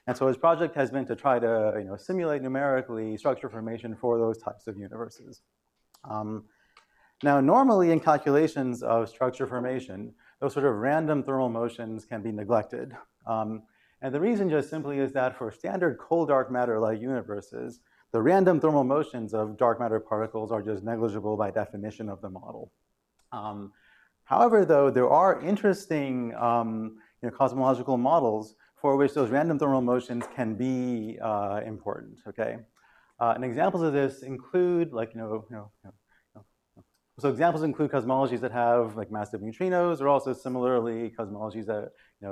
And so his project has been to try to simulate numerically structure formation for those types of universes. Now, normally in calculations of structure formation, those sort of random thermal motions can be neglected. And the reason just simply is that for standard cold dark matter-like universes, the random thermal motions of dark matter particles are just negligible by definition of the model. However, though, there are interesting cosmological models for which those random thermal motions can be important, okay? And examples of this include, so examples include cosmologies that have like massive neutrinos, or also similarly cosmologies that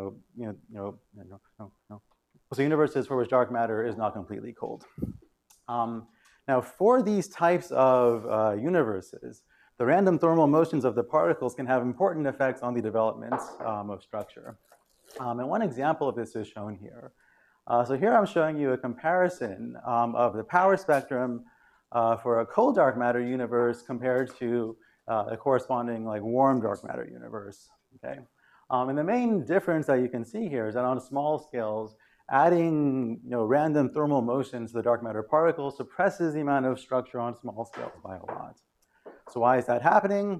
so universes for which dark matter is not completely cold. Now, for these types of universes, the random thermal motions of the particles can have important effects on the development of structure. And one example of this is shown here. So here I'm showing you a comparison of the power spectrum for a cold dark matter universe compared to a corresponding warm dark matter universe. Okay, and the main difference that you can see here is that on small scales, adding random thermal motions to the dark matter particle suppresses the amount of structure on small scales by a lot. So why is that happening?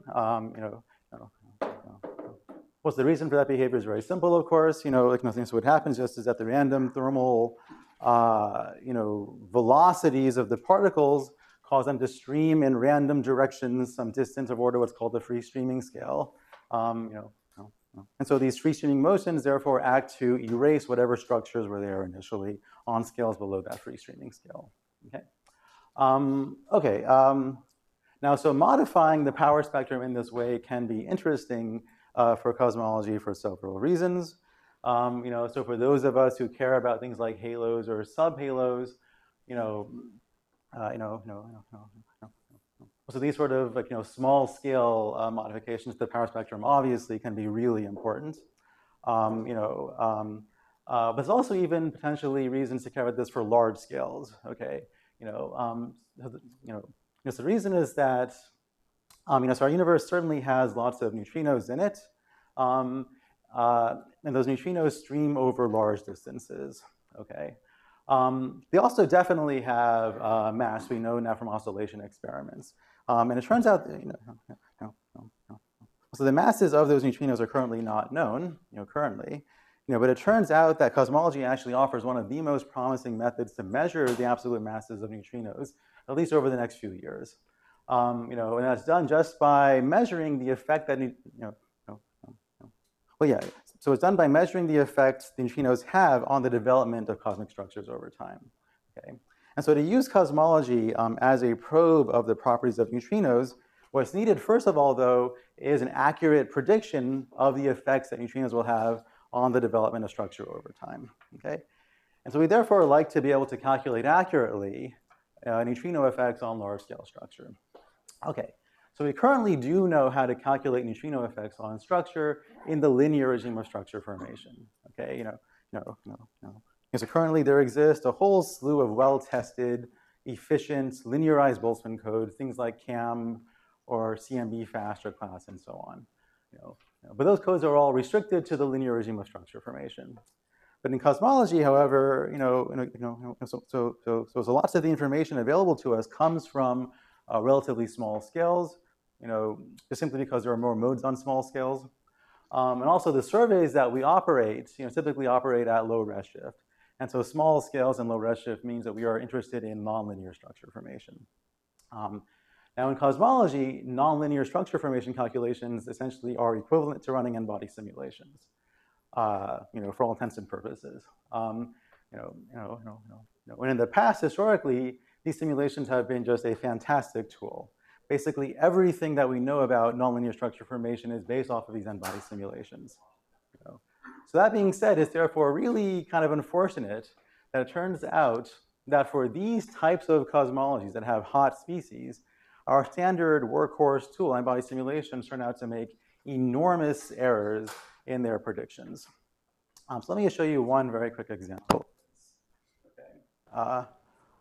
What's the reason for that behavior is very simple, of course. So what happens just is that the random thermal velocities of the particles cause them to stream in random directions some distance of order what's called the free streaming scale. And so these free streaming motions therefore act to erase whatever structures were there initially on scales below that free streaming scale. Okay. Now, so modifying the power spectrum in this way can be interesting for cosmology for several reasons. So for those of us who care about things like halos or subhalos, so these sort of small scale modifications to the power spectrum obviously can be really important. But there's also even potentially reasons to care about this for large scales. Okay, so the reason is that so our universe certainly has lots of neutrinos in it, and those neutrinos stream over large distances. Okay. They also definitely have mass. We know now from oscillation experiments. And it turns out that, so the masses of those neutrinos are currently not known, but it turns out that cosmology actually offers one of the most promising methods to measure the absolute masses of neutrinos, at least over the next few years. And that's done just by measuring the effect that, so it's done by measuring the effects the neutrinos have on the development of cosmic structures over time. Okay? And so to use cosmology as a probe of the properties of neutrinos, what's needed, first of all, though, is an accurate prediction of the effects that neutrinos will have on the development of structure over time. Okay? And so we therefore like to be able to calculate accurately neutrino effects on large-scale structure. Okay. So we currently do know how to calculate neutrino effects on structure in the linear regime of structure formation. Okay, so currently there exists a whole slew of well-tested, efficient, linearized Boltzmann codes, things like CAM or CMB fast or class and so on. But those codes are all restricted to the linear regime of structure formation. But in cosmology, however, so lots of the information available to us comes from relatively small scales. Just simply because there are more modes on small scales. And also the surveys that we operate, typically operate at low redshift. And so small scales and low redshift means that we are interested in nonlinear structure formation. Now in cosmology, nonlinear structure formation calculations essentially are equivalent to running n-body simulations, for all intents and purposes. And in the past, historically, these simulations have been just a fantastic tool. Basically, everything that we know about nonlinear structure formation is based off of these n-body simulations. So that being said, it's therefore really kind of unfortunate that it turns out that for these types of cosmologies that have hot species, our standard workhorse tool, n-body simulations, turn out to make enormous errors in their predictions. So let me just show you one very quick example. Okay.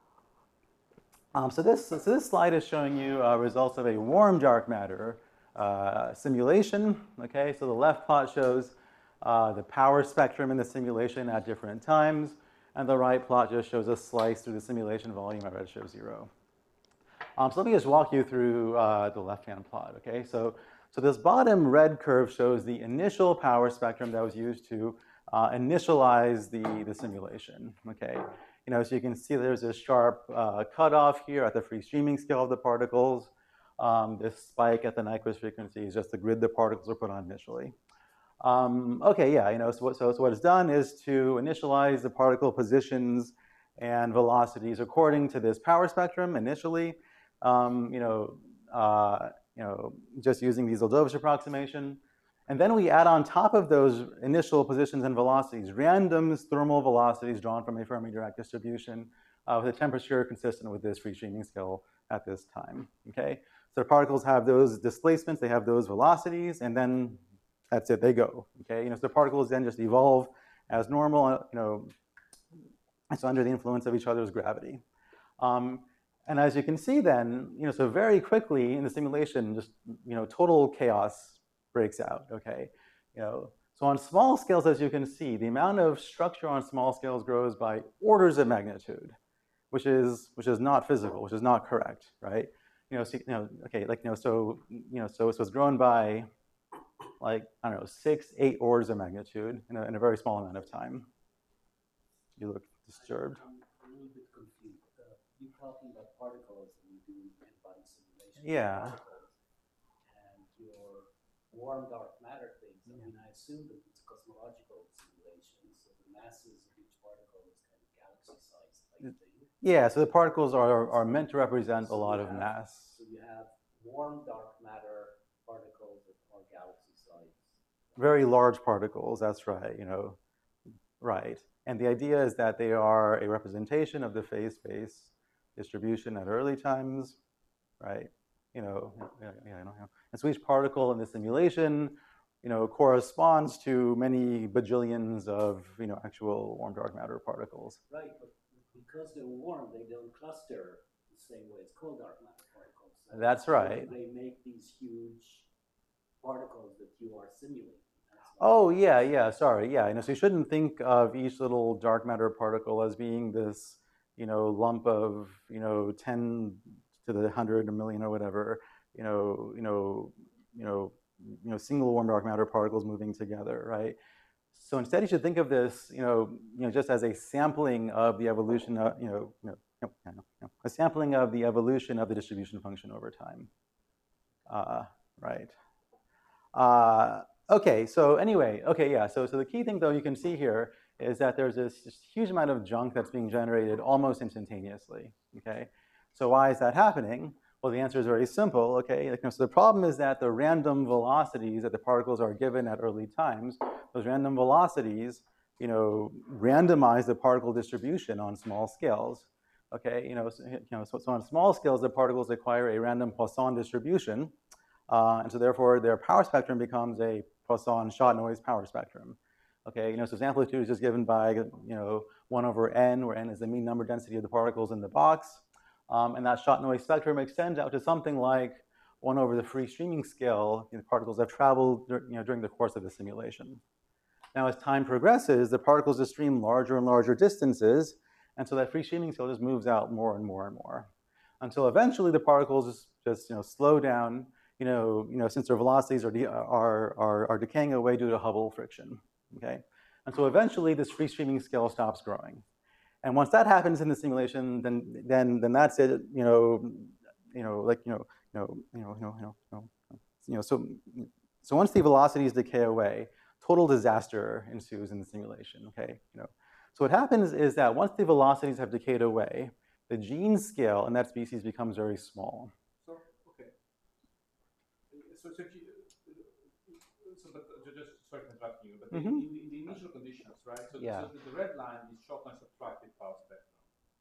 So this slide is showing you results of a warm dark matter simulation. Okay, so the left plot shows the power spectrum in the simulation at different times. And the right plot just shows a slice through the simulation volume at redshift 0. So let me just walk you through the left-hand plot, okay? So this bottom red curve shows the initial power spectrum that was used to initialize the simulation, okay? So you can see there's this sharp cutoff here at the free streaming scale of the particles. This spike at the Nyquist frequency is just the grid the particles are put on initially. Okay, yeah, so what it's done is to initialize the particle positions and velocities according to this power spectrum initially. Just using the Zildovich approximation. And then we add on top of those initial positions and velocities, random thermal velocities drawn from a Fermi Dirac distribution with a temperature consistent with this free streaming scale at this time, okay? So the particles have those displacements, they have those velocities, and then that's it, they go, okay? So the particles then just evolve as normal, it's under the influence of each other's gravity. And as you can see then, so very quickly in the simulation, just, total chaos breaks out, okay? So on small scales, as you can see, the amount of structure on small scales grows by orders of magnitude, which is not physical, which is not correct, right? So it's grown by, like, I don't know, 6, 8 orders of magnitude in a very small amount of time. You look disturbed. I'm a little bit confused. You're talking about particles and you do n-body simulation. Yeah. And your warm dark matter things. I mean, I assume that it's cosmological simulation, so the masses of each particle is kind of galaxy-sized type thing. Yeah, so the particles are meant to represent a lot of mass. So you have warm dark matter particles that are galaxy-sized. Very large particles, that's right, right. And the idea is that they are a representation of the phase space distribution at early times, right? And so each particle in the simulation, corresponds to many bajillions of, actual warm dark matter particles. Right, but because they're warm, they don't cluster the same way as cold dark matter particles. So that's right. They make these huge particles that you are simulating. Oh, yeah, sorry, yeah. So you shouldn't think of each little dark matter particle as being this, lump of, 10 to the 100 million or whatever, single warm dark matter particles moving together, right? So instead, you should think of this, just as a sampling of the evolution of, a sampling of the evolution of the distribution function over time, right? Okay, so anyway, so the key thing, though, you can see here is that there's this huge amount of junk that's being generated almost instantaneously, okay? So why is that happening? Well, the answer is very simple, okay? So the problem is that the random velocities that the particles are given at early times, those random velocities, randomize the particle distribution on small scales, okay? So on small scales, the particles acquire a random Poisson distribution, and so therefore their power spectrum becomes a Poisson shot noise power spectrum. Okay, so its amplitude is just given by 1 over n, where n is the mean number density of the particles in the box. And that shot noise spectrum extends out to something like 1 over the free streaming scale. The particles have traveled during the course of the simulation. Now, as time progresses, the particles just stream larger and larger distances, and so that free streaming scale just moves out more and more and more, until eventually the particles just slow down. Since their velocities are decaying away due to Hubble friction, okay? And so eventually this free streaming scale stops growing. And once that happens in the simulation, then that's it, so once the velocities decay away, total disaster ensues in the simulation, okay? So what happens is that once the velocities have decayed away, the gene scale in that species becomes very small. But just sorry for interrupting you, but in the initial conditions, right? So, yeah. So the red line is short and subtractive power spectrum.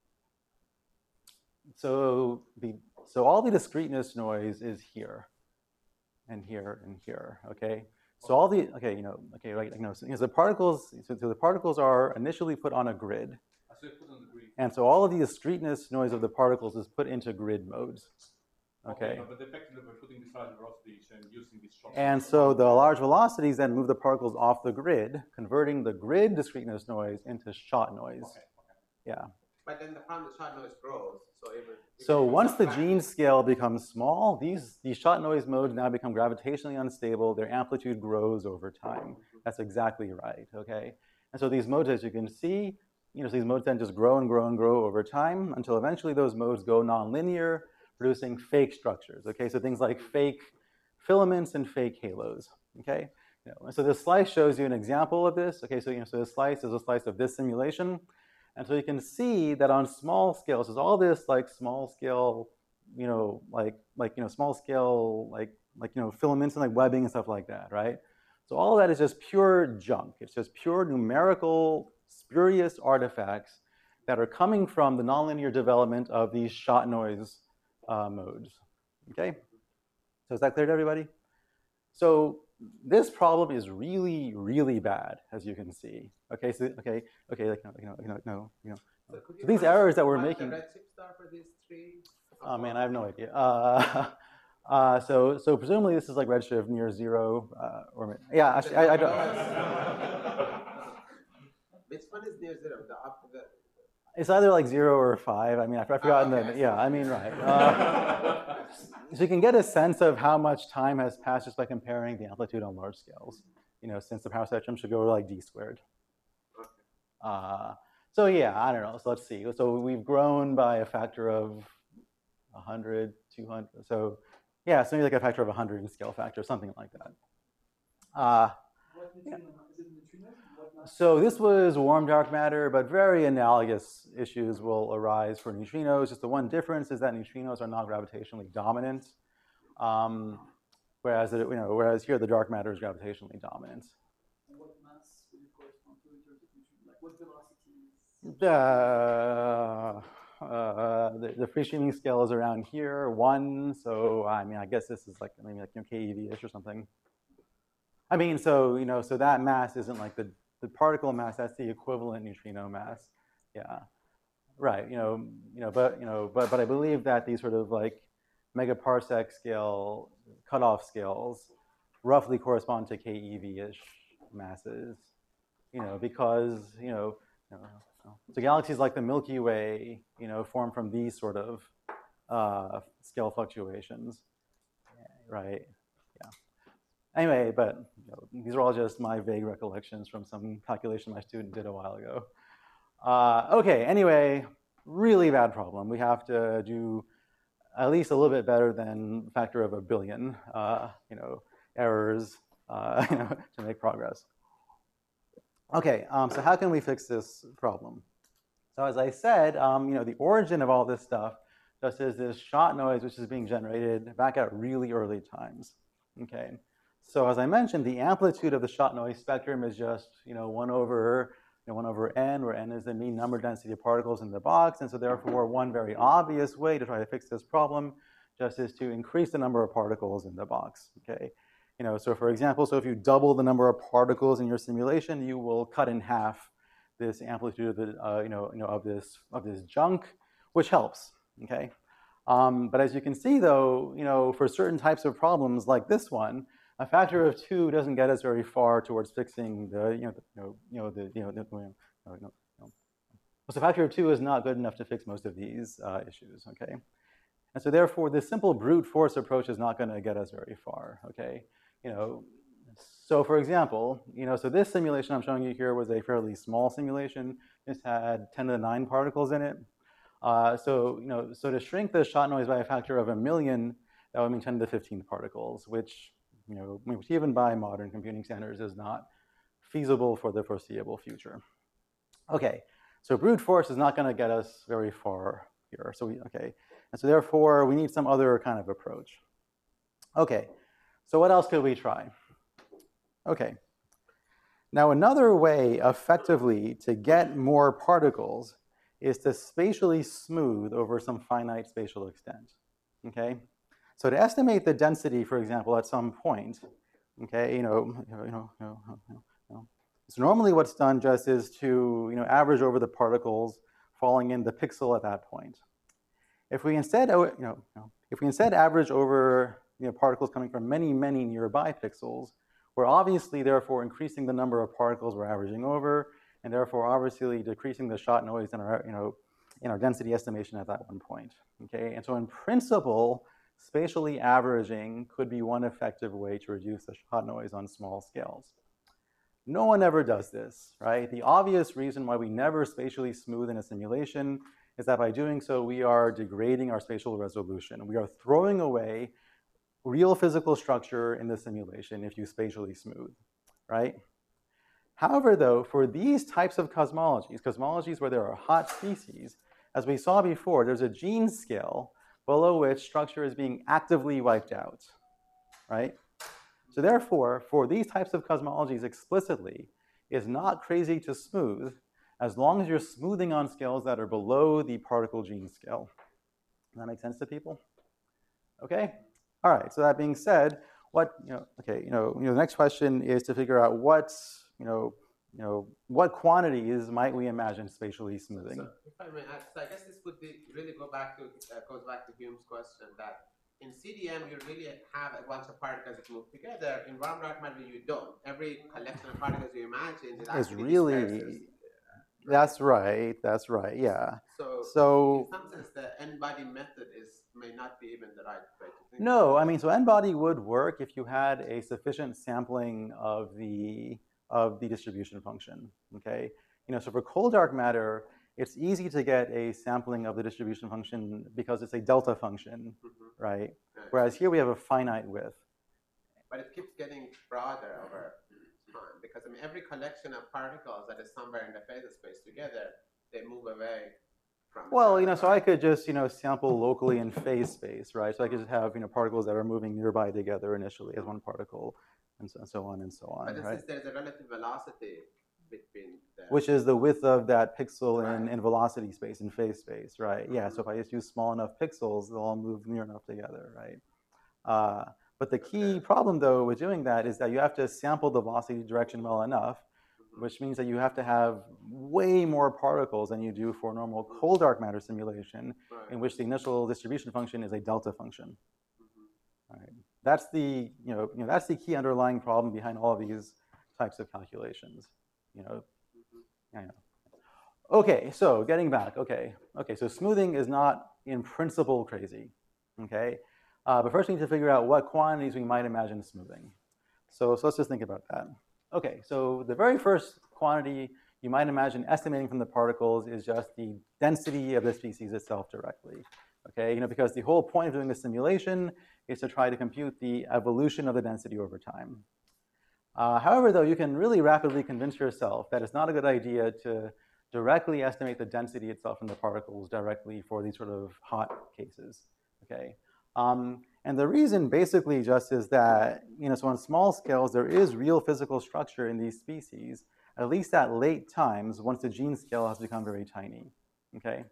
So all the discreteness noise is here, and here, and here. Okay. So all the right. So the particles. So the particles are initially put on a grid. So put on the grid. And so all of the discreteness noise of the particles is put into grid modes. Okay. But effectively we're putting these large velocities and using these short. And so the large velocities then move the particles off the grid, converting the grid discreteness noise into shot noise. Okay. Yeah. But then the problem, the shot noise grows. So once the gene scale becomes small, these shot noise modes now become gravitationally unstable. Their amplitude grows over time. That's exactly right, okay? And so these modes, as you can see, so these modes then just grow and grow and grow over time until eventually those modes go nonlinear, producing fake structures, okay? So things like fake filaments and fake halos, okay? And so this slice shows you an example of this, okay? So this slice is a slice of this simulation. And so you can see that on small scales, there's all this like small scale, small scale, filaments and like webbing and stuff like that, right? So all of that is just pure junk. It's just pure numerical, spurious artifacts that are coming from the nonlinear development of these shot noise modes, okay? So is that clear to everybody? So this problem is really, really bad, as you can see. Okay, so So these errors that we're making. The redshifts are for these three. Oh man, I have no idea. So presumably this is like redshift near 0, or yeah, actually I don't. Which one is near 0? It's either like 0 or 5. I mean, I've forgotten the. Yeah, I mean, right. So you can get a sense of how much time has passed just by comparing the amplitude on large scales. Since the power spectrum should go like d squared. So yeah, I don't know. So let's see. So we've grown by a factor of 100, 200. So yeah, something like a factor of 100 in scale factor, something like that. Yeah. So this was warm dark matter, but very analogous issues will arise for neutrinos. Just the one difference is that neutrinos are not gravitationally dominant, whereas here the dark matter is gravitationally dominant. And what mass would it correspond to in terms of neutrino? Like what velocity? The free streaming scale is around here, 1. So I mean, I guess this is like maybe like keV-ish or something. I mean, so that mass isn't like the particle mass. That's the equivalent neutrino mass. Yeah, right. But I believe that these sort of like megaparsec scale cutoff scales roughly correspond to keV-ish masses. Because so galaxies like the Milky Way, form from these sort of scale fluctuations, right? Yeah. Anyway, but these are all just my vague recollections from some calculation my student did a while ago. Okay, anyway, really bad problem. We have to do at least a little bit better than a factor of 1 billion, errors, to make progress. Okay, so how can we fix this problem? So as I said, the origin of all this stuff just is this shot noise which is being generated back at really early times. Okay, so as I mentioned, the amplitude of the shot noise spectrum is just 1 over n, where n is the mean number density of particles in the box, and so therefore one very obvious way to try to fix this problem just is to increase the number of particles in the box. Okay. So for example, if you double the number of particles in your simulation, you will cut in half this amplitude of the, of this junk, which helps. Okay, but as you can see, though, for certain types of problems like this one, a factor of 2 doesn't get us very far towards fixing so a factor of 2 is not good enough to fix most of these issues. Okay, and so therefore, this simple brute force approach is not going to get us very far. Okay. So for example, so this simulation I'm showing you here was a fairly small simulation. This had 10 to the 9 particles in it. So to shrink the shot noise by a factor of 1 million, that would mean 10 to the 15 particles, which even by modern computing standards is not feasible for the foreseeable future. Okay, so brute force is not going to get us very far here. And so therefore we need some other kind of approach. Okay. So what else could we try? Okay. Now another way effectively to get more particles is to spatially smooth over some finite spatial extent. Okay. So to estimate the density, for example, at some point, okay, so normally what's done just is to average over the particles falling in the pixel at that point. If we instead average over particles coming from many, many nearby pixels, we're obviously therefore increasing the number of particles we're averaging over, and therefore obviously decreasing the shot noise in our, in our density estimation at that one point. Okay, and so in principle, spatially averaging could be one effective way to reduce the shot noise on small scales. No one ever does this, right? The obvious reason why we never spatially smooth in a simulation is that by doing so, we are degrading our spatial resolution. We are throwing away real physical structure in the simulation if you spatially smooth, right? However, though, for these types of cosmologies where there are hot species, as we saw before, there's a gene scale below which structure is being actively wiped out, right? So therefore, for these types of cosmologies explicitly, it's not crazy to smooth as long as you're smoothing on scales that are below the particle gene scale. Does that make sense to people? Okay? All right, so that being said, the next question is to figure out what quantities might we imagine spatially smoothing? So if I may add, so I guess this could be really goes back to Hume's question that in CDM you really have a bunch of particles that move together. In warm dark matter you don't. Every collection of particles you imagine is really disperses. That's right, yeah. So in some sense the n-body method may not be even the right way to think. No, I mean, so n-body would work if you had a sufficient sampling of the distribution function, okay? So for cold dark matter, it's easy to get a sampling of the distribution function because it's a delta function, right? Whereas here we have a finite width. But it keeps getting broader over time because every collection of particles that is somewhere in the phase space together, they move away from. Well, so I could just sample locally in phase space, right? So I could just have particles that are moving nearby together initially as one particle, and so on and so on. But right? Since there's a relative velocity between the... Which is the width of that pixel in velocity space, in phase space, right? Yeah, so if I just use small enough pixels, they'll all move near enough together, right? But the key problem, though, with doing that is that you have to sample the velocity direction well enough, which means that you have to have way more particles than you do for a normal cold dark matter simulation, in which the initial distribution function is a delta function. Right? That's the that's the key underlying problem behind all of these types of calculations. Okay, so getting back. Okay, so smoothing is not in principle crazy. Okay, but first we need to figure out what quantities we might imagine smoothing. So let's just think about that. Okay, so the very first quantity you might imagine estimating from the particles is just the density of the species itself directly. Okay, because the whole point of doing the simulation is to try to compute the evolution of the density over time. However, though, you can really rapidly convince yourself that it's not a good idea to directly estimate the density itself in the particles directly for these sort of hot cases. Okay, and the reason basically just is that so on small scales there is real physical structure in these species, at least at late times once the gene scale has become very tiny. Okay,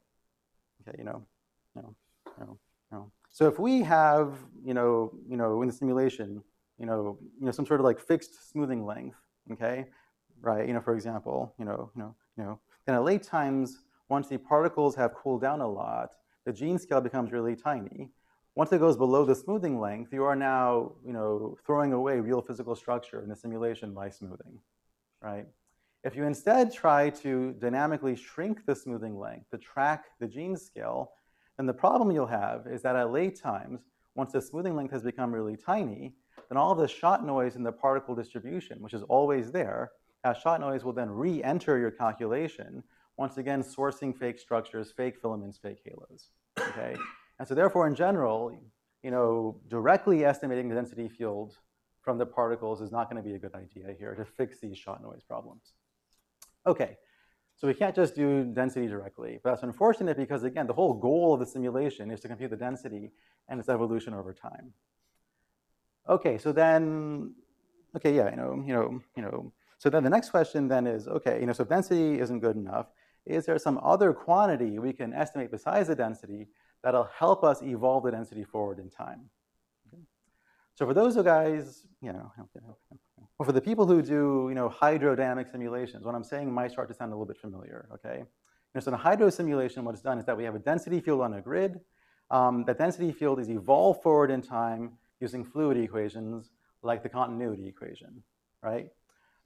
So if we have in the simulation some sort of like fixed smoothing length, okay, right? For example, then at late times once the particles have cooled down a lot, the gene scale becomes really tiny. Once it goes below the smoothing length, you are now throwing away real physical structure in the simulation by smoothing, right? If you instead try to dynamically shrink the smoothing length to track the gene scale, then the problem you'll have is that at late times, once the smoothing length has become really tiny, then all of the shot noise in the particle distribution, which is always there, that shot noise will then re-enter your calculation, once again sourcing fake structures, fake filaments, fake halos, okay? And so therefore, in general, directly estimating the density field from the particles is not going to be a good idea here to fix these shot noise problems. Okay, so we can't just do density directly, but that's unfortunate because, again, the whole goal of the simulation is to compute the density and its evolution over time. Okay, so then, okay, yeah, so then the next question then is, okay, so if density isn't good enough, is there some other quantity we can estimate besides the density that'll help us evolve the density forward in time? Okay. So for those guys, well, for the people who do, hydrodynamic simulations, what I'm saying might start to sound a little bit familiar, okay? So in a hydro simulation, what's done is that we have a density field on a grid. That density field is evolved forward in time using fluid equations like the continuity equation, right?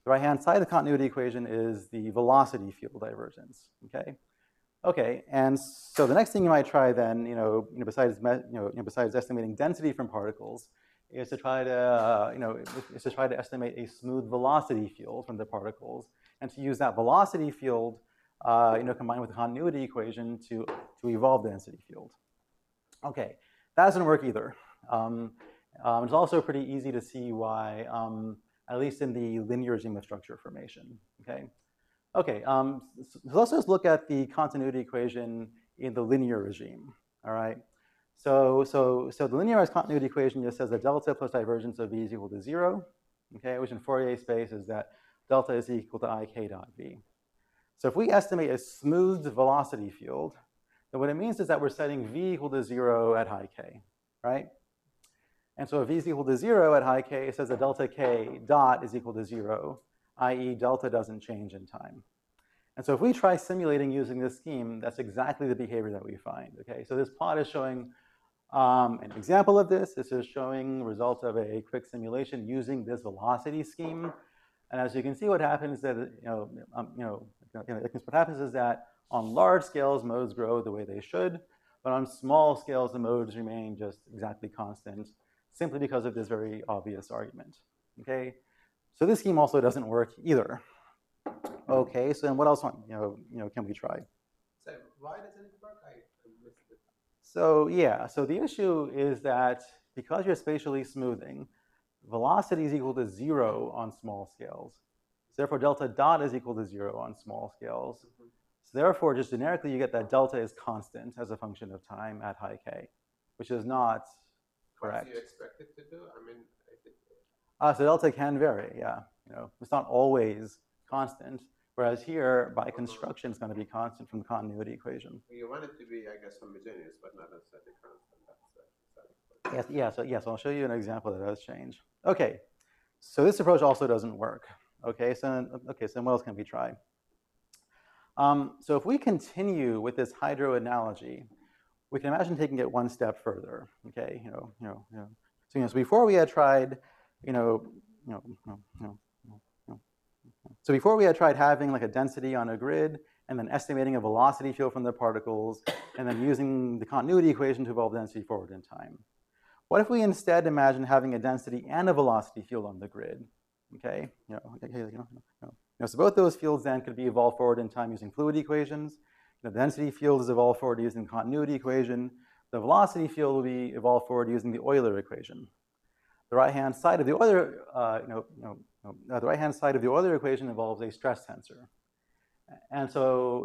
The right-hand side of the continuity equation is the velocity field divergence, okay? Okay, and so the next thing you might try then, besides estimating density from particles, is to try to estimate a smooth velocity field from the particles, and to use that velocity field, combined with the continuity equation to evolve the density field. Okay, that doesn't work either. It's also pretty easy to see why, at least in the linear regime of structure formation. Okay. Okay, so let's just look at the continuity equation in the linear regime, all right? So the linearized continuity equation just says that delta plus divergence of v is equal to 0, okay, which in Fourier space is that delta is equal to ik dot v. So if we estimate a smoothed velocity field, then what it means is that we're setting v equal to 0 at high k, right? And so if v is equal to 0 at high k, it says that delta k dot is equal to 0, i.e. delta doesn't change in time. And so if we try simulating using this scheme, that's exactly the behavior that we find, okay? So this plot is showing an example of this. This is showing results of a quick simulation using this velocity scheme. And as you can see, what happens is that, what happens is that on large scales, modes grow the way they should, but on small scales, the modes remain just exactly constant, simply because of this very obvious argument, okay? So this scheme also doesn't work either. Okay, so then what else can we try? So why doesn't it work? I missed it. So yeah, so the issue is that because you're spatially smoothing, velocity is equal to 0 on small scales. So therefore, delta dot is equal to 0 on small scales. Mm-hmm. So therefore, just generically, you get that delta is constant as a function of time at high k, which is not correct. What do you expect it to do? I mean, so delta can vary, yeah. It's not always constant, whereas here, by construction, it's going to be constant from the continuity equation. You want it to be, I guess, homogeneous, but not necessarily constant. Yes, I'll show you an example that does change. Okay, so this approach also doesn't work. Okay, so what else can we try? So if we continue with this hydro analogy, we can imagine taking it one step further. Okay, so before we had tried, so before we had tried having like a density on a grid and then estimating a velocity field from the particles and then using the continuity equation to evolve density forward in time. What if we instead imagine having a density and a velocity field on the grid? Okay, so both those fields then could be evolved forward in time using fluid equations. The density field is evolved forward using the continuity equation. The velocity field will be evolved forward using the Euler equation. The right-hand side of the Euler, the right-hand side of the Euler equation involves a stress tensor. And so,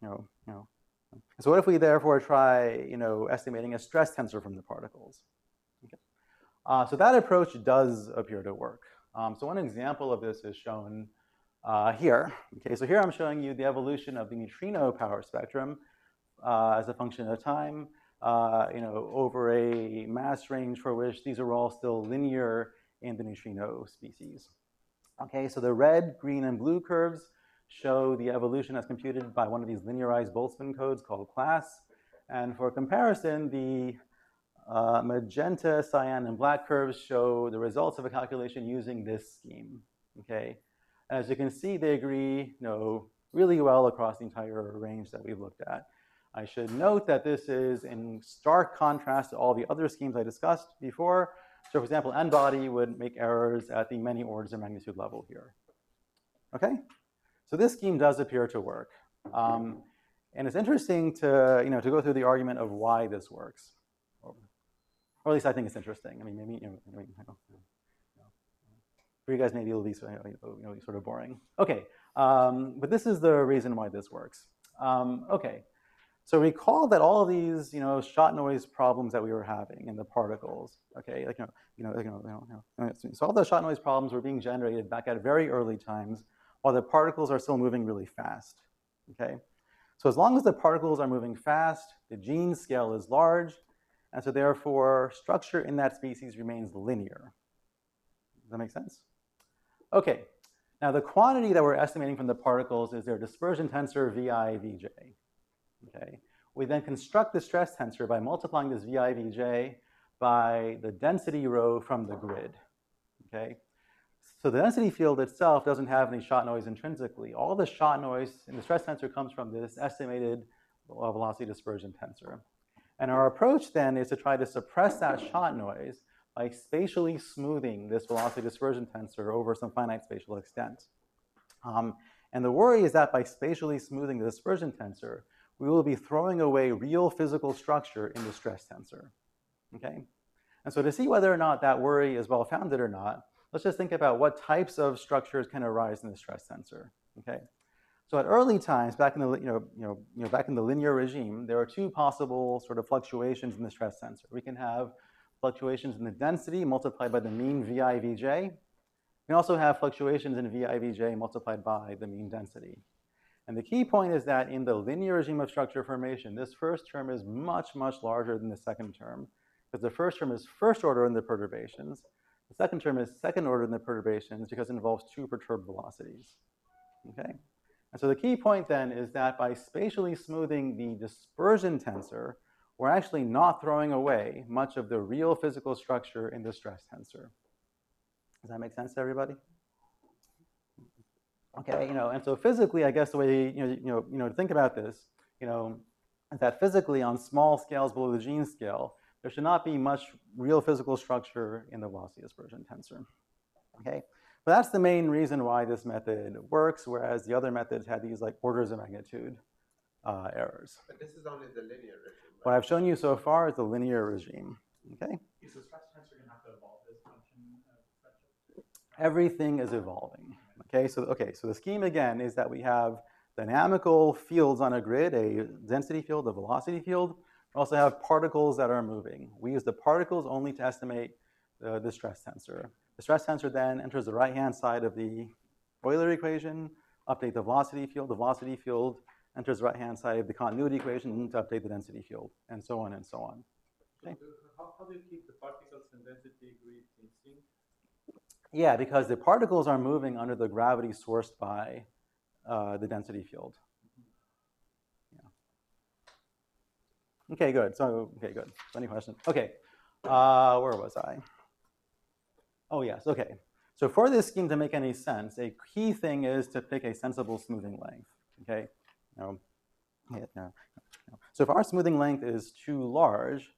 so what if we therefore try, estimating a stress tensor from the particles? Okay. So that approach does appear to work. So one example of this is shown here. Okay, so here I'm showing you the evolution of the neutrino power spectrum as a function of time, over a mass range for which these are all still linear in the neutrino species. Okay, so the red, green, and blue curves show the evolution as computed by one of these linearized Boltzmann codes called class. And for comparison, the magenta, cyan, and black curves show the results of a calculation using this scheme. Okay, as you can see, they agree really well across the entire range that we've looked at. I should note that this is in stark contrast to all the other schemes I discussed before. So for example, n-body would make errors at the many orders of magnitude level here. Okay, so this scheme does appear to work. And it's interesting to, to go through the argument of why this works. Or at least I think it's interesting. I mean, maybe, for you guys, maybe it'll be sort of boring. Okay, but this is the reason why this works. Okay, so recall that all of these, shot noise problems that we were having in the particles. Okay, so all the shot noise problems were being generated back at very early times, while the particles are still moving really fast. Okay, so as long as the particles are moving fast, the gene scale is large, and so therefore structure in that species remains linear. Does that make sense? Okay, now the quantity that we're estimating from the particles is their dispersion tensor VI Vj. Okay, we then construct the stress tensor by multiplying this VI Vj by the density rho from the grid. Okay, So the density field itself doesn't have any shot noise intrinsically. All the shot noise in the stress tensor comes from this estimated velocity dispersion tensor. And our approach then is to try to suppress that shot noise by spatially smoothing this velocity dispersion tensor over some finite spatial extent. And the worry is that by spatially smoothing the dispersion tensor, we will be throwing away real physical structure in the stress tensor, okay? And so to see whether or not that worry is well-founded or not, let's just think about what types of structures can arise in the stress tensor, okay? So at early times, back in the back in the linear regime, there are two possible sort of fluctuations in the stress tensor. We can have fluctuations in the density multiplied by the mean VI Vj. We can also have fluctuations in VI Vj multiplied by the mean density. And the key point is that in the linear regime of structure formation, this first term is much, much larger than the second term, because the first term is first order in the perturbations. The second term is second order in the perturbations because it involves two perturbed velocities, okay? And so the key point then is that by spatially smoothing the dispersion tensor, we're actually not throwing away much of the real physical structure in the stress tensor. Does that make sense to everybody? Okay, and so physically, I guess the way to think about this, is that physically on small scales below the gene scale, there should not be much real physical structure in the velocity dispersion tensor. Okay, but that's the main reason why this method works, whereas the other methods had these like orders of magnitude errors. But this is only the linear regime. Right? What I've shown you so far is the linear regime. Okay. Is the stress tensor going to have to evolve this function? Everything is evolving. Okay, so the scheme again is that we have dynamical fields on a grid, a density field, a velocity field. We also have particles that are moving. We use the particles only to estimate the stress tensor. The stress tensor then enters the right-hand side of the Euler equation, update the velocity field. The velocity field enters the right-hand side of the continuity equation to update the density field, and so on and so on. Okay. So how do you keep the particles and density grid in sync? Yeah, because the particles are moving under the gravity sourced by the density field. Yeah. Okay, good. So any questions? Okay, where was I? Oh yes. Okay. So for this scheme to make any sense, a key thing is to pick a sensible smoothing length. Okay. So if our smoothing length is too large,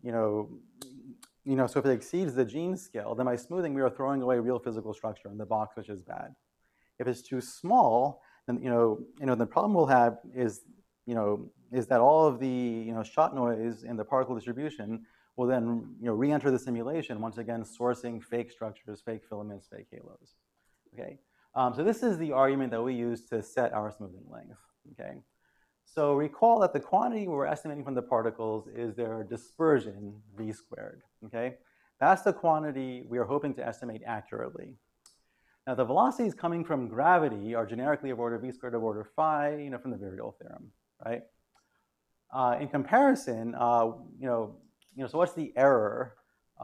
so if it exceeds the gene scale, then by smoothing, we are throwing away real physical structure in the box, which is bad. If it's too small, then the problem we'll have is that all of the shot noise in the particle distribution will then re-enter the simulation, once again sourcing fake structures, fake filaments, fake halos. Okay, so this is the argument that we use to set our smoothing length. Okay. So recall that the quantity we're estimating from the particles is their dispersion, v squared, okay? That's the quantity we are hoping to estimate accurately. Now, the velocities coming from gravity are generically of order v squared over order phi, from the Virial theorem, right? In comparison, so what's the error?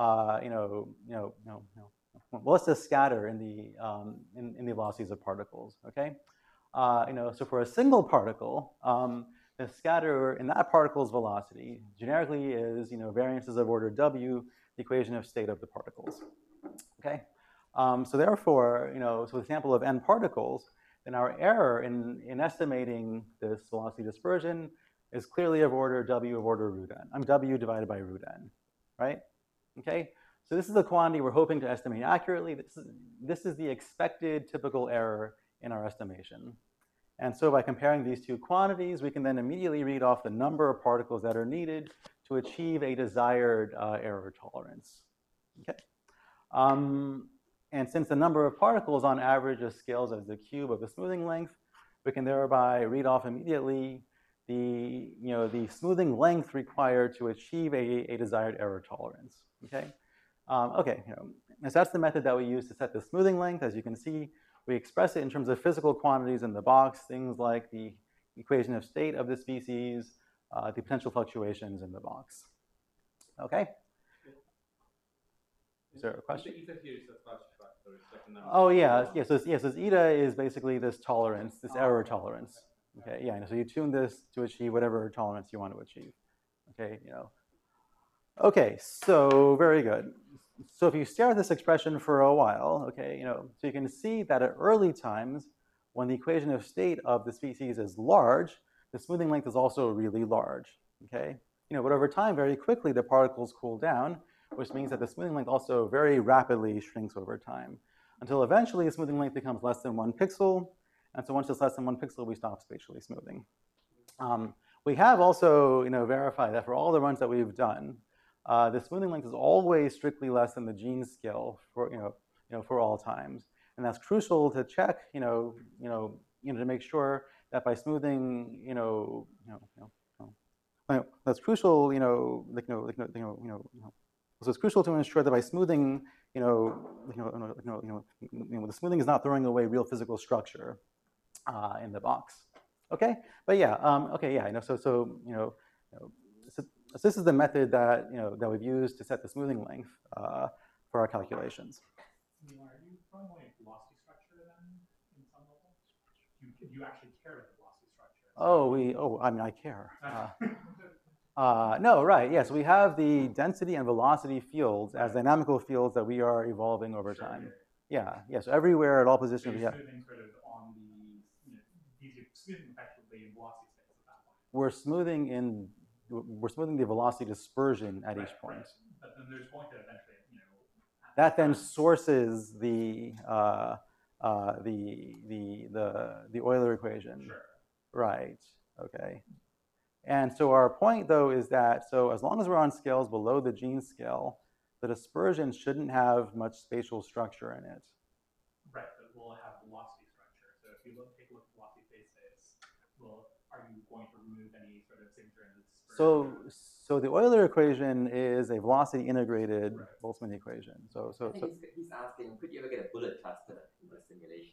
What's the scatter in the velocities of particles, okay? So for a single particle, the scatter in that particle's velocity generically is, variances of order w, the equation of state of the particles. Okay. So therefore, so with a sample of n particles, then our error in estimating this velocity dispersion is clearly of order w of order root n. W divided by root n, right? Okay. So this is the quantity we're hoping to estimate accurately. This is the expected typical error in our estimation. And so by comparing these two quantities, we can then immediately read off the number of particles that are needed to achieve a desired error tolerance. Okay. And since the number of particles on average is scales as the cube of the smoothing length, we can thereby read off immediately the smoothing length required to achieve a desired error tolerance. Okay. And so that's the method that we use to set the smoothing length. As you can see, we express it in terms of physical quantities in the box, things like the equation of state of the species, the potential fluctuations in the box. Okay? Is there a question? Eta here is a flash factor. It's like a number. Oh, yeah. So eta is basically this tolerance, this error tolerance. Okay, yeah. So you tune this to achieve whatever tolerance you want to achieve. Okay, Okay, so very good. so if you stare at this expression for a while, okay, so you can see that at early times, when the equation of state of the species is large, the smoothing length is also really large, okay? But over time, very quickly, the particles cool down, which means that the smoothing length also very rapidly shrinks over time, until eventually the smoothing length becomes less than 1 pixel, and so once it's less than 1 pixel, we stop spatially smoothing. We have also, verified that for all the runs that we've done, the smoothing length is always strictly less than the gene scale for, for all times, and that's crucial to check, to make sure that by smoothing, that's crucial, so it's crucial to ensure that by smoothing, the smoothing is not throwing away real physical structure in the box. Okay, but yeah, so this is the method that that we've used to set the smoothing length for our calculations. Are you throwing away velocity structure then in some level? Do you actually care about the velocity structure? I mean, I care. No, right, yes, we have the density and velocity fields as dynamical fields that we are evolving over time. Yeah, so everywhere at all positions we have. Smoothing sort of on the, smoothing effectively in velocity space at that point. We're smoothing the velocity dispersion at each point. Right. But then there's going to eventually, that then sources the Euler equation. Sure. Right. Okay. And so our point, though, is that so as long as we're on scales below the gene scale, the dispersion shouldn't have much spatial structure in it. Right, but we'll have velocity structure. So if you take a look at velocity phase space, are you going to remove any sort of signature in the dispersion? So the Euler equation is a velocity integrated Boltzmann equation. I think he's asking, could you ever get a bullet cluster in the simulation?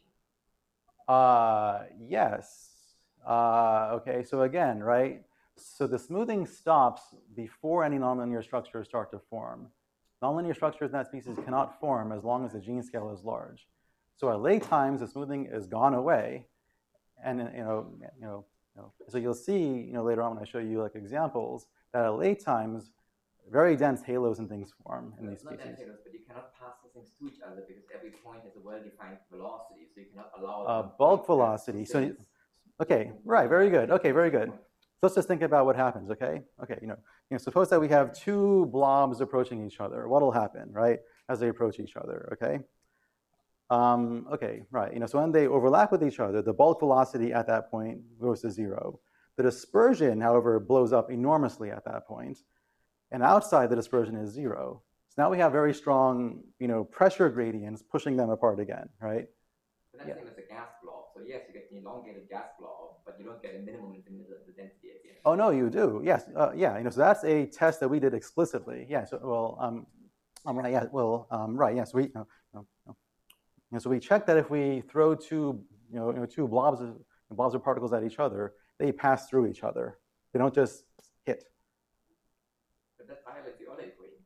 Yes. Okay, so again, right? So the smoothing stops before any nonlinear structures start to form. Nonlinear structures in that species cannot form as long as the gene scale is large. So at late times, the smoothing is gone away, and so you'll see later on when I show you like examples that at late times, very dense halos and things form in these species. Not dense halos, but you cannot pass those things to each other because every point has a well-defined velocity, so you cannot allow bulk velocity. So okay, right, very good. Okay, very good. So let's just think about what happens. Okay, suppose that we have two blobs approaching each other. What'll happen, right, as they approach each other? Okay. Okay, right. So when they overlap with each other, the bulk velocity at that point goes to 0. The dispersion, however, blows up enormously at that point, and outside the dispersion is 0. So now we have very strong, pressure gradients pushing them apart again, right? The next thing is a gas blob. So yes, you get an elongated gas blob, but you don't get a minimum in the density at the end. Oh no, you do. Yes, yeah. So that's a test that we did explicitly. Yeah. So right. Yeah. Well, right. Yes. So we checked that if we throw two blobs of particles at each other, they pass through each other. They don't just hit. But that violates the Euler equation.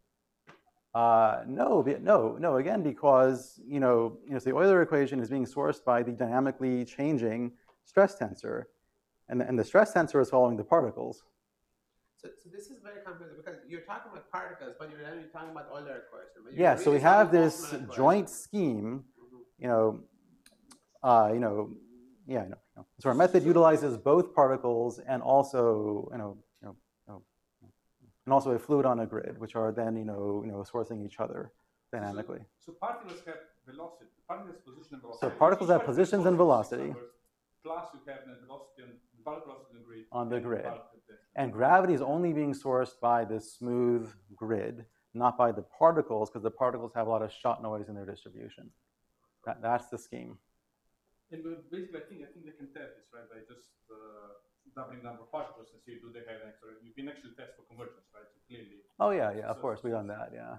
No. Again, because so the Euler equation is being sourced by the dynamically changing stress tensor, and the stress tensor is following the particles. So this is very confusing because you're talking about particles, but you're talking about Euler equation. Yeah. So we have this joint scheme. So our method utilizes both particles and also and also a fluid on a grid, which are then sourcing each other dynamically. So particles have velocity. Particles position and velocity. So particles have positions and velocity. Plus you have the velocity and velocity grid. On the grid. And gravity is only being sourced by the smooth grid, not by the particles, because the particles have a lot of shot noise in their distribution. That's the scheme. And basically, I think they can test this, right, by just doubling number of particles and see do they have an extra. You can actually test for convergence, right? So clearly. Oh yeah, of course we've done that, yeah.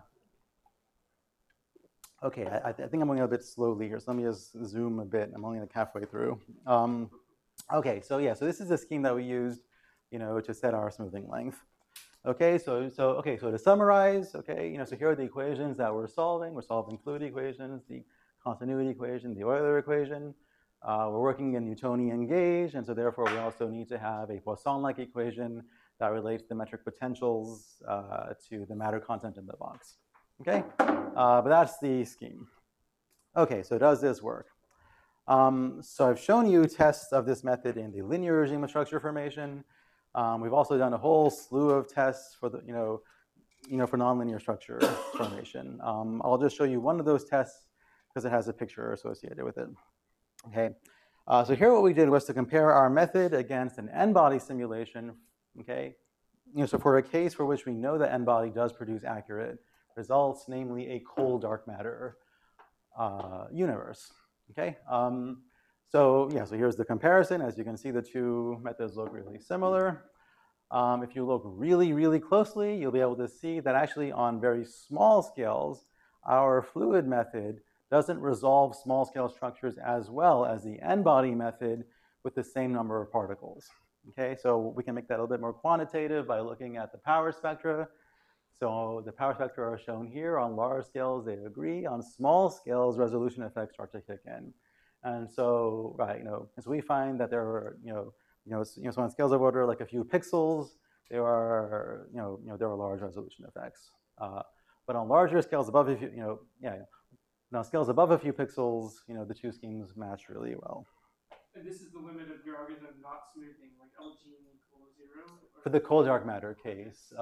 Okay, I think I'm going a bit slowly here, so let me just zoom a bit. I'm only like halfway through. Okay, so this is the scheme that we used, to set our smoothing length. Okay, so to summarize, so here are the equations that we're solving. We're solving fluid equations, the continuity equation, the Euler equation. We're working in Newtonian gauge, and so therefore we also need to have a Poisson-like equation that relates the metric potentials to the matter content in the box. Okay, but that's the scheme. Okay, so does this work? So I've shown you tests of this method in the linear regime of structure formation. We've also done a whole slew of tests for the, for nonlinear structure formation. I'll just show you one of those tests because it has a picture associated with it. Okay, so here what we did was to compare our method against an n-body simulation. Okay, so for a case for which we know that n-body does produce accurate results, namely a cold dark matter universe. Okay, so here's the comparison. As you can see, the two methods look really similar. If you look really, really closely, you'll be able to see that actually on very small scales, our fluid method doesn't resolve small scale structures as well as the n-body method with the same number of particles. Okay, so we can make that a little bit more quantitative by looking at the power spectra. So the power spectra are shown here. On large scales, they agree. On small scales, resolution effects start to kick in. And so, as we find that there are, so on scales of order like a few pixels, there are, there are large resolution effects. But on larger scales above a few, on scales above a few pixels, the two schemes match really well. And this is the limit of your algorithm not smoothing, like LG equals 0? For the cold dark matter case,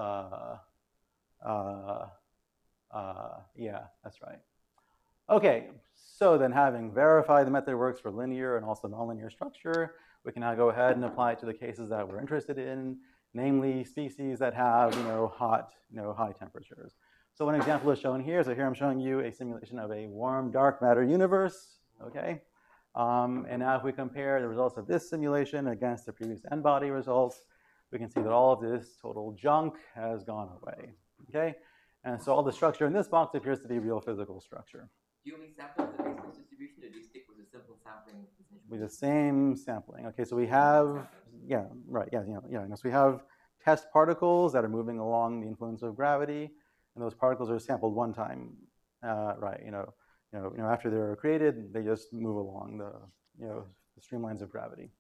yeah, that's right. Okay, so then having verified the method works for linear and also nonlinear structure, we can now go ahead and apply it to the cases that we're interested in, namely species that have high temperatures. So one example is shown here. So here I'm showing you a simulation of a warm dark matter universe. Okay, and now if we compare the results of this simulation against the previous n-body results, we can see that all of this total junk has gone away. Okay, and so all the structure in this box appears to be real physical structure. Do you only sample the baseless distribution, or do you stick with the simple sampling? With the same sampling. Okay, so we have, so we have test particles that are moving along the influence of gravity, and those particles are sampled one time, after they're created, they just move along the streamlines of gravity.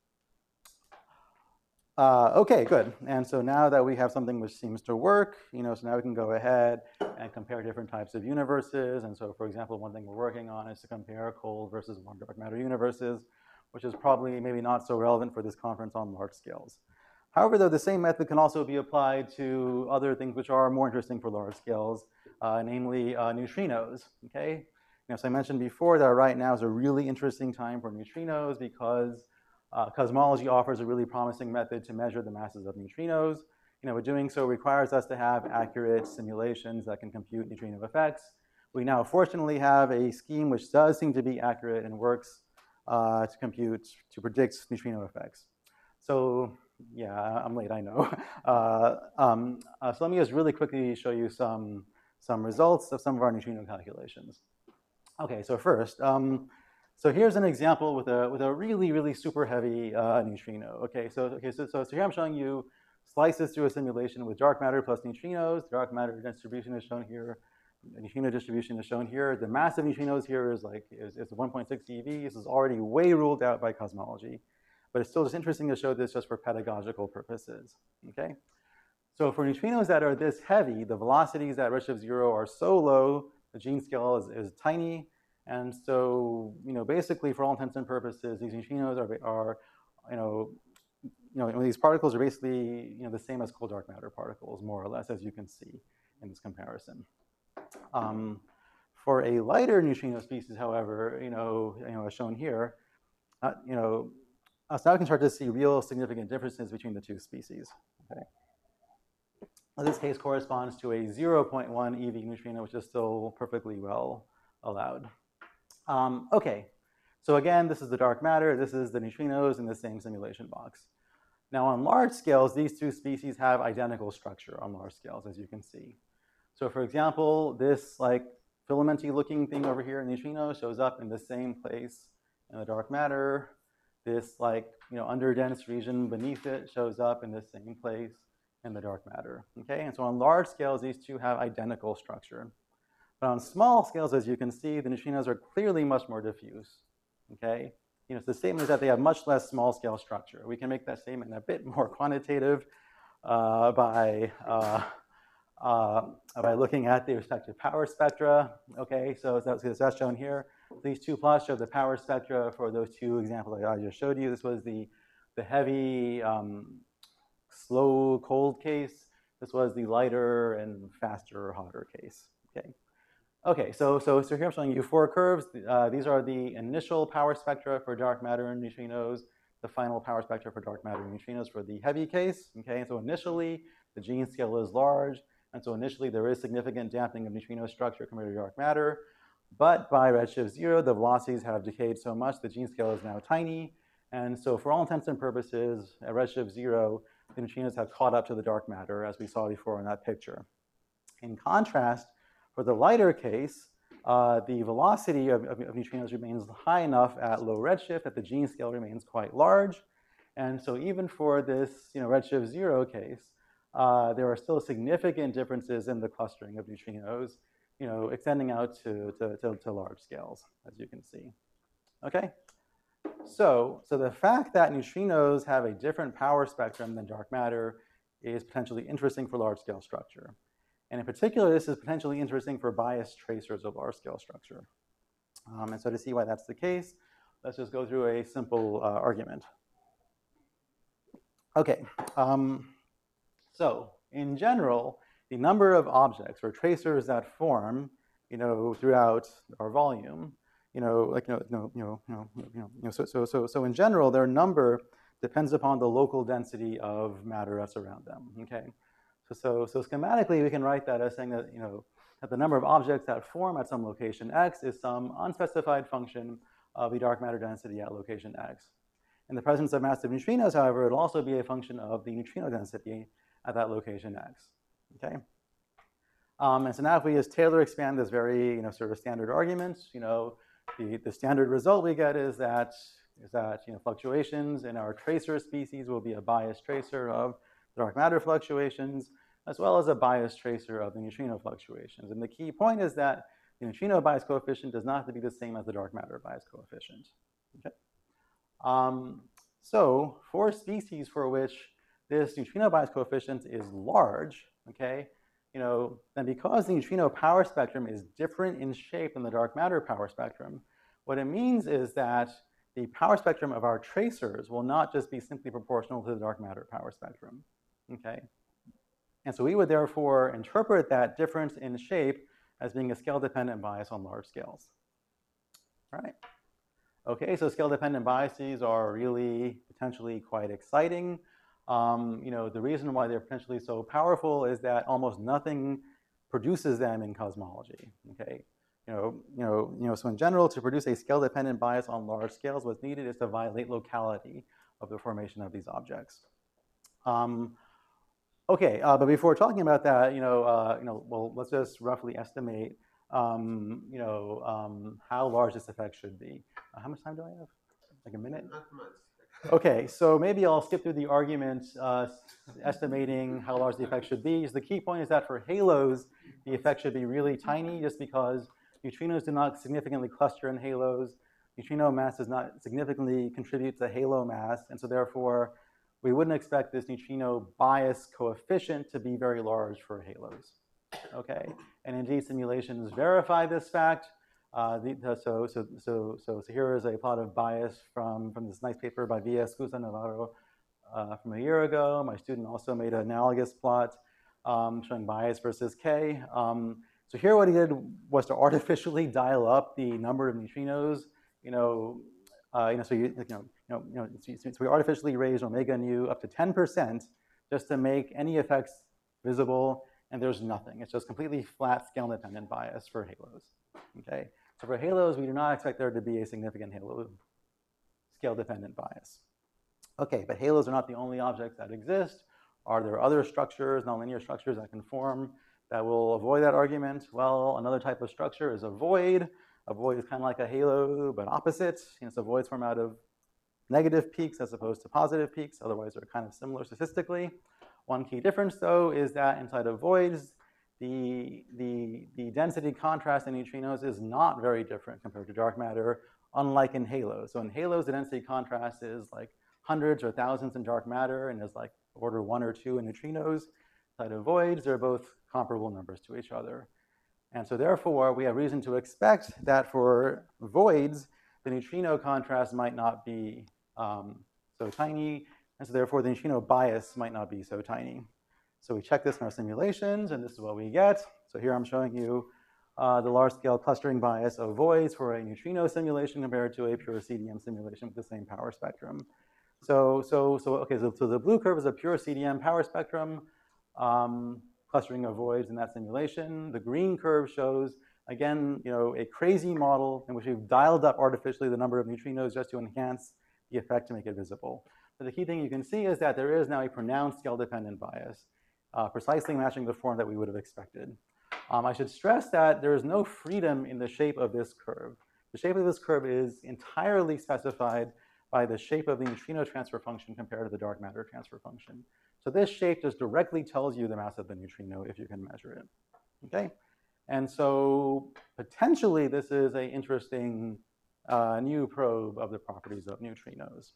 Okay, good. And so now that we have something which seems to work, so now we can go ahead and compare different types of universes. And so, for example, one thing we're working on is to compare cold versus warm dark matter universes, which is probably maybe not so relevant for this conference on large scales. However, though, the same method can also be applied to other things which are more interesting for large scales, namely neutrinos. Okay, so I mentioned before that right now is a really interesting time for neutrinos because cosmology offers a really promising method to measure the masses of neutrinos. But doing so requires us to have accurate simulations that can compute neutrino effects. We now fortunately have a scheme which does seem to be accurate and works to predict neutrino effects. So yeah, I'm late, I know. So let me just really quickly show you some results of some of our neutrino calculations. Okay, so first, so here's an example with a really, really super heavy neutrino. Okay, so here I'm showing you slices through a simulation with dark matter plus neutrinos. The dark matter distribution is shown here. The neutrino distribution is shown here. The mass of neutrinos here is 1.6 eV. This is already way ruled out by cosmology, but it's still just interesting to show this just for pedagogical purposes. Okay, so for neutrinos that are this heavy, the velocities at redshift 0 are so low, the gene scale is tiny. And so, basically, for all intents and purposes, these neutrinos are these particles are basically, the same as cold dark matter particles, more or less, as you can see in this comparison. For a lighter neutrino species, however, as shown here, so now we can start to see real significant differences between the two species. Okay. Well, this case corresponds to a 0.1 eV neutrino, which is still perfectly well allowed. Okay, so again, this is the dark matter. This is the neutrinos in the same simulation box. Now, on large scales, these two species have identical structure on large scales, as you can see. So, for example, this filamenty looking thing over here in neutrino shows up in the same place in the dark matter. This underdense region beneath it shows up in the same place in the dark matter. Okay, and so on large scales, these two have identical structure. But on small scales, as you can see, the neutrinos are clearly much more diffuse. Okay, so the statement is that they have much less small-scale structure. We can make that statement a bit more quantitative by by looking at the respective power spectra. Okay, so that's shown here. These two plots show the power spectra for those two examples I just showed you. This was the heavy, slow, cold case. This was the lighter and faster, hotter case. Okay. Okay, so here I'm showing you 4 curves. These are the initial power spectra for dark matter and neutrinos, the final power spectra for dark matter and neutrinos for the heavy case. Okay, and so initially the gene scale is large, and so initially there is significant damping of neutrino structure compared to dark matter. But by redshift 0, the velocities have decayed so much the gene scale is now tiny, and so for all intents and purposes, at redshift 0, the neutrinos have caught up to the dark matter, as we saw before in that picture. In contrast, for the lighter case, the velocity of neutrinos remains high enough at low redshift that the gene scale remains quite large. And so even for this redshift 0 case, there are still significant differences in the clustering of neutrinos, extending out to large scales, as you can see. Okay? So the fact that neutrinos have a different power spectrum than dark matter is potentially interesting for large-scale structure. And in particular, this is potentially interesting for biased tracers of large-scale structure. And so to see why that's the case, let's just go through a simple argument. Okay, so in general, the number of objects or tracers that form, throughout our volume, so in general, their number depends upon the local density of matter that's around them. Okay. So schematically, we can write that as saying that, that the number of objects that form at some location X is some unspecified function of the dark matter density at location X. In the presence of massive neutrinos, however, it'll also be a function of the neutrino density at that location X. Okay. And so now if we just Taylor expand this very, sort of standard argument, the standard result we get is that fluctuations in our tracer species will be a biased tracer of dark matter fluctuations, as well as a biased tracer of the neutrino fluctuations. And the key point is that the neutrino bias coefficient does not have to be the same as the dark matter bias coefficient. Okay? So for species for which this neutrino bias coefficient is large, okay, then because the neutrino power spectrum is different in shape than the dark matter power spectrum, what it means is that the power spectrum of our tracers will not just be simply proportional to the dark matter power spectrum. Okay, and so we would therefore interpret that difference in shape as being a scale-dependent bias on large scales. All right. Okay, so scale-dependent biases are really potentially quite exciting. The reason why they're potentially so powerful is that almost nothing produces them in cosmology. Okay, so in general, to produce a scale-dependent bias on large scales, what's needed is to violate locality of the formation of these objects. Okay, but before talking about that, well, let's just roughly estimate, how large this effect should be. How much time do I have? Like a minute? Not much. Okay, so maybe I'll skip through the argument estimating how large the effect should be. So the key point is that for halos, the effect should be really tiny, just because neutrinos do not significantly cluster in halos. Neutrino mass does not significantly contribute to halo mass, and so therefore, we wouldn't expect this neutrino bias coefficient to be very large for halos. Okay, and indeed simulations verify this fact. So here is a plot of bias from this nice paper by Villa-Escusa Navarro from a year ago. My student also made an analogous plot showing bias versus K. So here what he did was to artificially dial up the number of neutrinos. So we artificially raised omega nu up to 10% just to make any effects visible, and there's nothing. It's just completely flat scale-dependent bias for halos. Okay, so for halos, we do not expect there to be a significant halo scale-dependent bias. Okay, but halos are not the only objects that exist. Are there other structures, nonlinear structures that can form that will avoid that argument? Well, another type of structure is a void. A void is kind of like a halo, but opposite. So voids form out of negative peaks as opposed to positive peaks. Otherwise, they're kind of similar statistically. One key difference, though, is that inside of voids, the density contrast in neutrinos is not very different compared to dark matter, unlike in halos. So in halos, the density contrast is like hundreds or thousands in dark matter and is like order 1 or 2 in neutrinos. side of voids, they're both comparable numbers to each other. And so therefore, we have reason to expect that for voids, the neutrino contrast might not be so tiny, and so therefore the neutrino bias might not be so tiny. So we check this in our simulations, and this is what we get. So here I'm showing you the large-scale clustering bias of voids for a neutrino simulation compared to a pure CDM simulation with the same power spectrum. So the blue curve is a pure CDM power spectrum, clustering of voids in that simulation. The green curve shows, again, a crazy model in which we've dialed up artificially the number of neutrinos just to enhance the effect to make it visible. But the key thing you can see is that there is now a pronounced scale-dependent bias, precisely matching the form that we would have expected. I should stress that there is no freedom in the shape of this curve. The shape of this curve is entirely specified by the shape of the neutrino transfer function compared to the dark matter transfer function. So this shape just directly tells you the mass of the neutrino if you can measure it, okay? And so potentially this is an interesting new probe of the properties of neutrinos.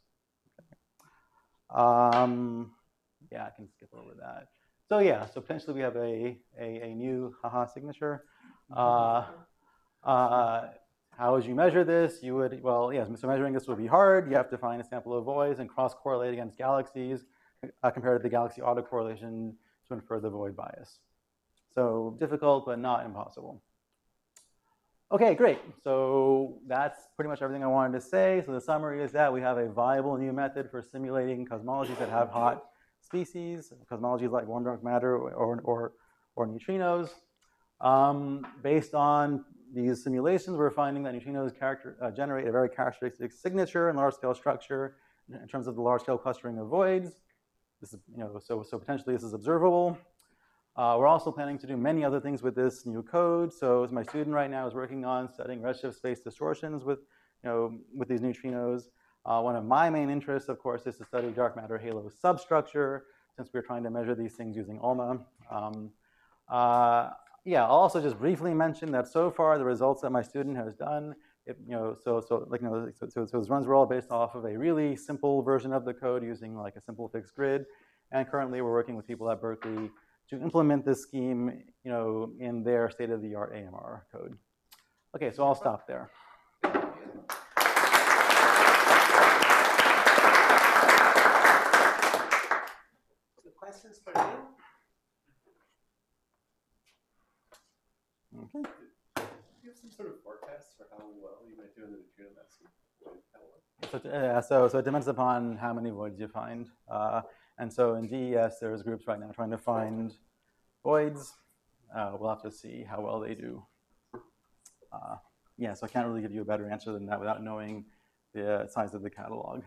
Okay. Yeah, I can skip over that. So yeah, so potentially we have a new signature. How would you measure this? You would, well, yes, so measuring this would be hard. You have to find a sample of voids and cross-correlate against galaxies compared to the galaxy autocorrelation to infer the void bias. So difficult, but not impossible. Okay, great. So that's pretty much everything I wanted to say. So the summary is that we have a viable new method for simulating cosmologies that have hot species, cosmologies like warm dark matter or neutrinos. Based on these simulations, we're finding that neutrinos generate a very characteristic signature in large-scale structure in terms of the large-scale clustering of voids. This is, so potentially this is observable. We're also planning to do many other things with this new code. So as my student right now is working on studying redshift space distortions with these neutrinos. One of my main interests, of course, is to study dark matter halo substructure, since we're trying to measure these things using ALMA. Yeah, I'll also just briefly mention that so far the results that my student has done, so his runs were all based off of a really simple version of the code using like a simple fixed grid. And currently we're working with people at Berkeley to implement this scheme, in their state-of-the-art AMR code. Okay, so I'll stop there. Questions for you? Okay. Do you have some sort of forecast for how well you might do in the neutrino mass? So it depends upon how many voids you find. And so in DES, there's groups right now trying to find voids. We'll have to see how well they do. Yeah, so I can't really give you a better answer than that without knowing the size of the catalog.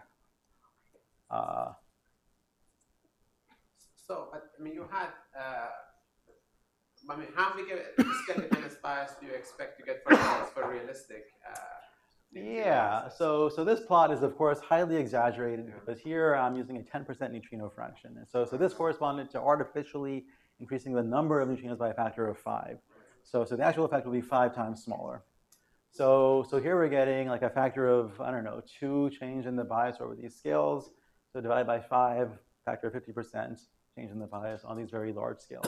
So, I mean, you had, how big a scale-dependent bias do you expect to get for realistic? Yeah, so this plot is, of course, highly exaggerated because here I'm using a 10% neutrino fraction. And so this corresponded to artificially increasing the number of neutrinos by a factor of 5. So the actual effect will be 5 times smaller. So here we're getting like a factor of, I don't know, 2 change in the bias over these scales. So divided by 5, factor of 50% change in the bias on these very large scales.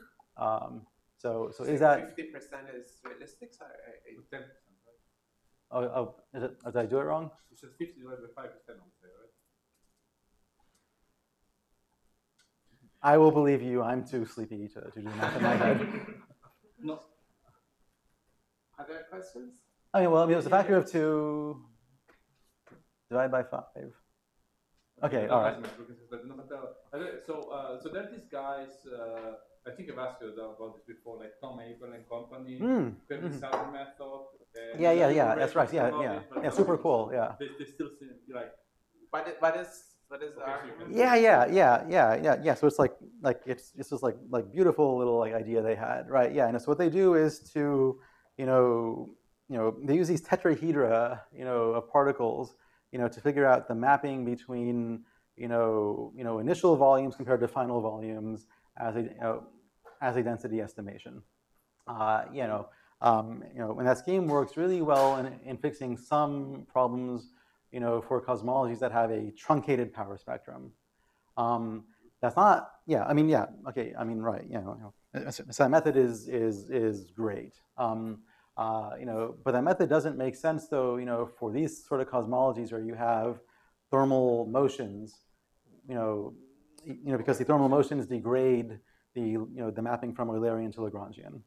So is that 50% is realistic? Sorry, 10%, right? Oh, is it? Did I do it wrong? You said 50 divided by 5 is 10, I would say, right? I will believe you. I'm too sleepy to do math in my head. No. Other questions? I mean, well, it was a factor of 2 divided by 5. Okay, all right. So there are these guys, I think I've asked you about this before, like Tom Abel and company, Kirby Southern method. Yeah, that's right. Yeah, super cool. Yeah. They still seem like. What is the argument? Yeah. So it's it's just like beautiful little like idea they had, right? Yeah. And so what they do is to, they use these tetrahedra, of particles, to figure out the mapping between, initial volumes compared to final volumes as a density estimation. And that scheme works really well in fixing some problems, for cosmologies that have a truncated power spectrum. That's not, yeah, I mean, yeah, okay, I mean, right, so that method is great. But that method doesn't make sense though, for these sort of cosmologies where you have thermal motions, because the thermal motions degrade the mapping from Eulerian to Lagrangian.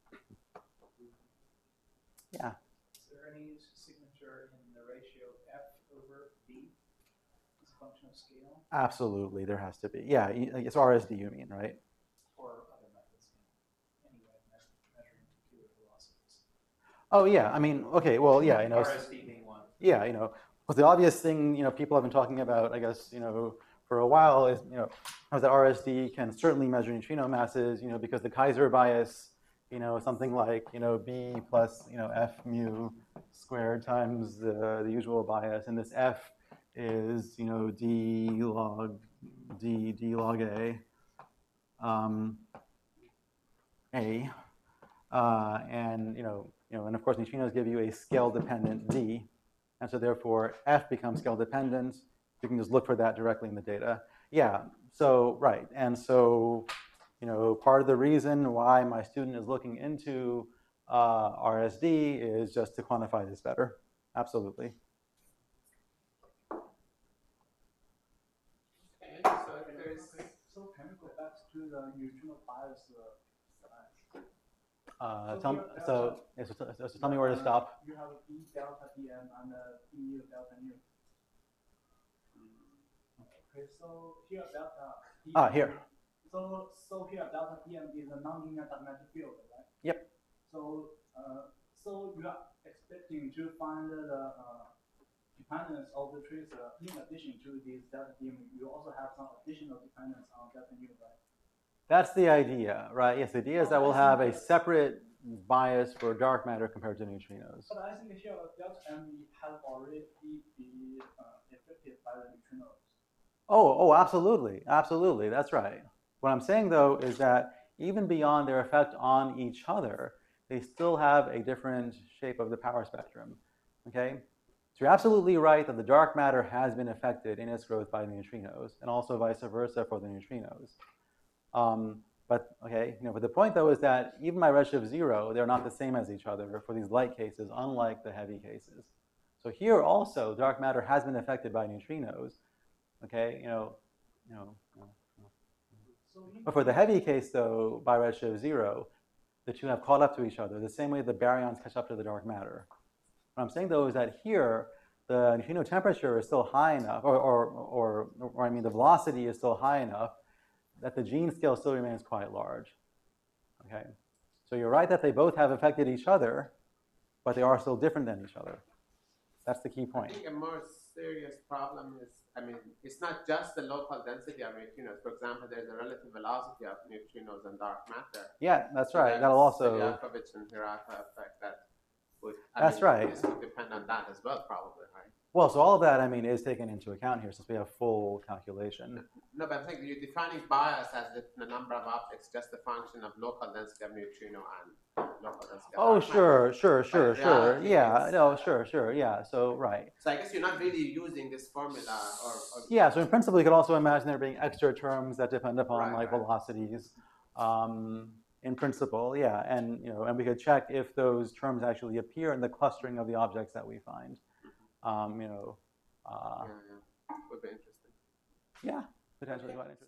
Yeah. Is there any signature in the ratio F over B as a function of scale? Absolutely, there has to be. Yeah, it's RSD you mean, right? Or other methods, any way of measuring computer velocities. Oh yeah, I mean, okay, well, yeah, RSD being one. Yeah, but the obvious thing, people have been talking about, I guess, for a while is, how that RSD can certainly measure neutrino masses, because the Kaiser bias, something like, B plus, F mu squared times the usual bias, and this F is, D log A, and of course neutrinos give you a scale-dependent D, and so therefore F becomes scale-dependent. You can just look for that directly in the data. Yeah, so right, and so part of the reason why my student is looking into RSD is just to quantify this better. Absolutely. Okay, so if there's So can we go back to the neutrino bias So tell me where to stop. You have B delta Dm and B mu delta nu. Okay, so here delta Dm. Here. So here delta Dm is a nonlinear magnetic field, right? Yep. So you are expecting to find the dependence of the tracer in addition to this delta Dm. You also have some additional dependence on delta nu, right? That's the idea, right? Yes, the idea is that we'll have a separate bias for dark matter compared to neutrinos. But I think here delta M has already been affected by the neutrinos. Oh, absolutely, absolutely. That's right. What I'm saying though is that even beyond their effect on each other, they still have a different shape of the power spectrum. Okay, so you're absolutely right that the dark matter has been affected in its growth by the neutrinos, and also vice versa for the neutrinos. But the point though is that even by redshift 0, they're not the same as each other for these light cases, unlike the heavy cases. So here also, dark matter has been affected by neutrinos. Okay, But for the heavy case though, by redshift 0, the two have caught up to each other the same way the baryons catch up to the dark matter. What I'm saying though is that here, the neutrino temperature is still high enough, or I mean the velocity is still high enough that the gene scale still remains quite large. Okay, so you're right that they both have affected each other, but they are still different than each other. That's the key point. I think a more serious problem is, it's not just the local density of neutrinos. For example, there's a relative velocity of neutrinos and dark matter. Yeah, that's right. That'll also. The Yakovich and Hirata effect that would. That's right. This would depend on that as well, probably, right? Well, so all of that, is taken into account here since we have full calculation. No, but I think you're defining bias as the number of optics, just the function of local density of neutrino and local density of Oh, dark sure. matter. Yeah, no, sure. Yeah, so right. So I guess you're not really using this formula or Yeah, so in principle, you could also imagine there being extra terms that depend upon Right. velocities. In principle, yeah, and and we could check if those terms actually appear in the clustering of the objects that we find. yeah, would be interesting. Yeah, potentially quite interesting.